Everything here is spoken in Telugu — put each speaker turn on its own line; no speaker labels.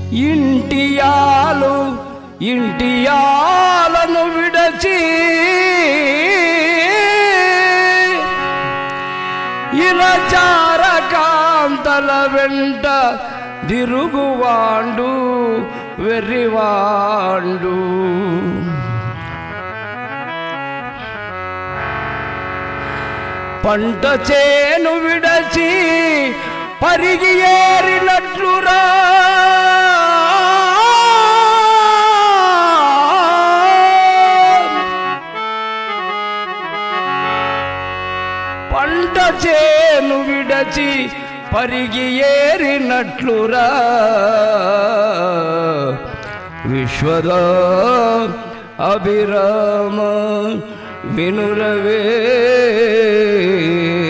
ఇంటియాలను విడచి ఇలచారకాంతల వెంట తిరుగువాండు వెర్రివాండు. పంట చేను విడచి పరిగి ఏరినట్లురా పంట చేను విడచి పరిగి ఏరినట్లురా విశ్వద అభిరామ వినురవే.